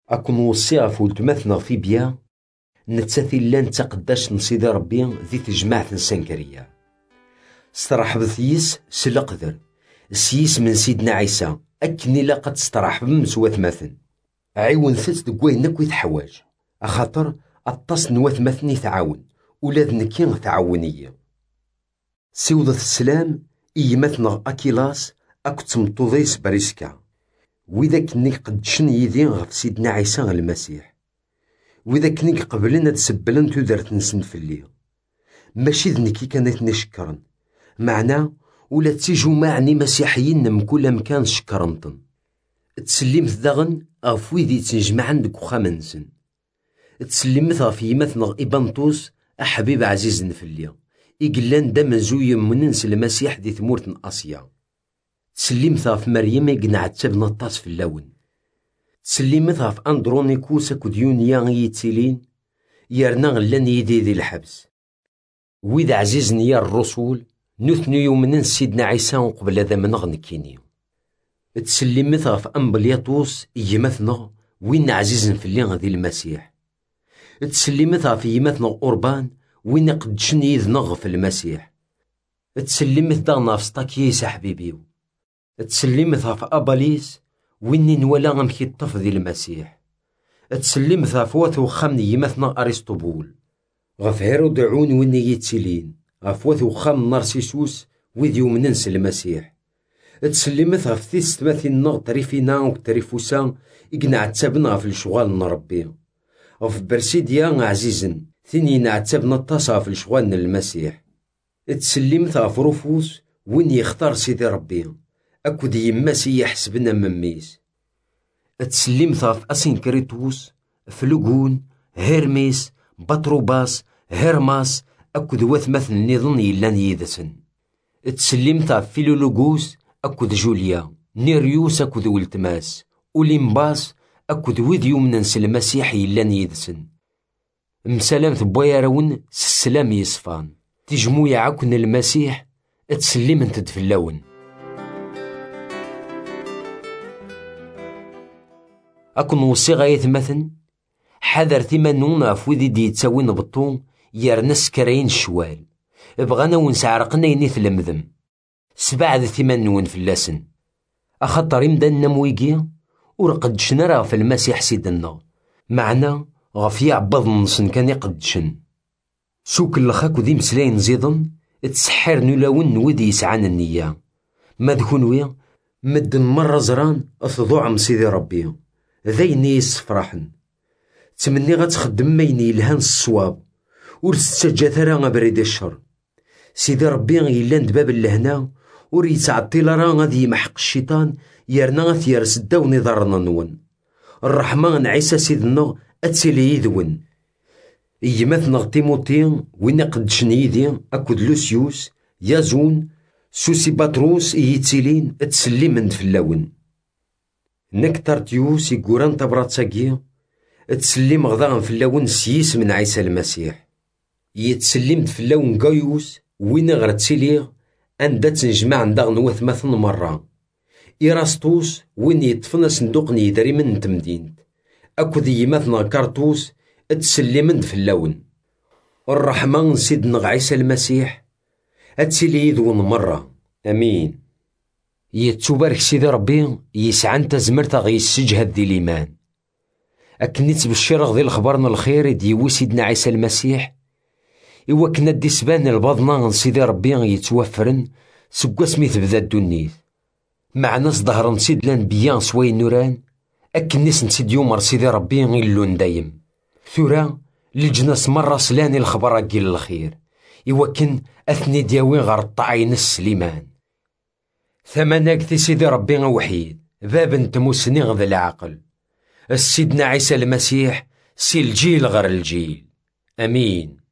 أكون وصيها في ولتماثنا في بيا نتاثي لان تقداش نصيدي ربي ذي تجماعة السنكرية استرحب ثيس سلقدر السيس من سيدنا عيسى أكني لا قد استرحب مسوات مثن عيون ثس دقوين نكوي تحواج أخاطر أطاس نوات مثني تعاون ولاد نكين تعاونية سيوضة السلام إيماتنا أكيلاس أكو تمطوضيس بريسكا وإذا كني قدشن يدين غف سيدنا عيسى المسيح وإذا كني قبلنا تسبلن تودرت نسن فليا ماشي ذنكي كانت نشكرن معنا ولا تيجو معني مسيحيين من كل مكان شكرنطن تسلمت داغن غف ويدي تنجمعن دك وخامنسن تسلمت غف يمثنا إبانطوس أحبيب عزيز فليا إقلان دا منزوي مننس المسيح دي ثمورة آسيا تسلمت غف مريم يقنع تبنى الطاس في اللون تسلمت غف أندرونيكوس كوديونيا يتسيلين يرنا غلان يدي ذي الحبس وإذا عزيزني يا الرسول نثني يومنا سيدنا عيسى قبل هذا من غنكيني تسلمت غف أمبلياطوس يمثنا وين عزيز في اللي غذي المسيح تسلمت غف يمثنا أوربان وين قدشن يذنغ في المسيح تسلمت داغنا في سطاكيس حبيبيو تسلمت غف أباليس وين نولا غمكي الطف ذي المسيح تسلمت غف واثو خامن يمثنا أرسطبول غف هيرود عون وين يتسلين غف واثو خام نارسيسوس ويذ يومننس المسيح تسلمت غف ثيس تماثين نغ تريفينا وكتريفوسا إقنع تابنا غف الشغال نربي غف برسيديا عزيزن ثيني نعتبنا الطاسة في الشغال المسيح تسلمت غف رفوس وين يختار سيدي ربي أكد يماسي يحسبنا مميس تسلمت غف أسينكريتوس فلوغون هيرميس بطروباس هيرماس أكد وثمث النظن يلان يدسن تسلمت غف فيلولوغوس أكد جوليا نيريوس أكد ولتماس أوليمباس أكد وذ يمننس المسيح يلان يدسن مسلامت بوياراون سلام يصفان تجمو يعاكن المسيح تسلمت تدفلاون أكون وصي غاية مثن حذر ثمانون أفوذي دي يتساوين بطون يرنس كراين الشوال بغانا ونسعرقنا ينيث المذم سبعد ثمانون في اللسن أخطر إمدان نمويقيا ورقدشنا راه في المسيح سيدنا معنا غفي عبض نصن كان يقدشن سوك اللخاك وذي مسلاين زيضن تسحر نولاون ودي يسعان النية ما دكونويا مدن مرة زران أثضوع مسيدي ربي ذيني يصفرحن تمني غتخدم مايني يلهان الصواب ورستجا ثرا بريد الشر سيدي ربي يلان دباب اللهنا ور يتعطي لرا غادي يمحق الشيطان يرنا غثيرس داون ضرنا نون الرحمن عيسى سيدنا أتسيلي يذون يمثنا تيموتين وين قدشن يدي أكد لوسيوس يازون سوسي باتروس يتسيلين تسلمن في اللون نكترتيوس يقوران تبراتساكي تسلم غضاغن في اللون سيس من عيسى المسيح يتسلمت في اللون قايوس وين غرتسيليغ أندا تنجمع عندغن وثمثن مرة إيراستوس وين يطفنا صندوق نيدري من تمدينت أكد يمثنا كارتوس تسلمن في اللون الرحمن سيدنا عيسى المسيح أتسيلي يذون مرة أمين يتوبارك سيدي ربي يسعن تزمرت غيسجهد دي الإيمان أكني تبشر غذي الخبرنا الخير ديوي سيدنا عيسى المسيح إوا كنا دي سبان البضنا سيدي ربي يتوفرن سكوا سميت بذا الدنيث معنا صدهرن سيد لانبياء سوي نوران أكني سنسيد يومر سيدي ربي يلون دايم ثورا للجناس مرة سلاني الخبر أجيل الخير إوا كن أثني دياوي غير الطعين السليمان ثماناك ثي سيدي ربي وحيد باب نتموسني غذا العقل السيدنا عيسى المسيح سي الجيل غير الجيل أمين.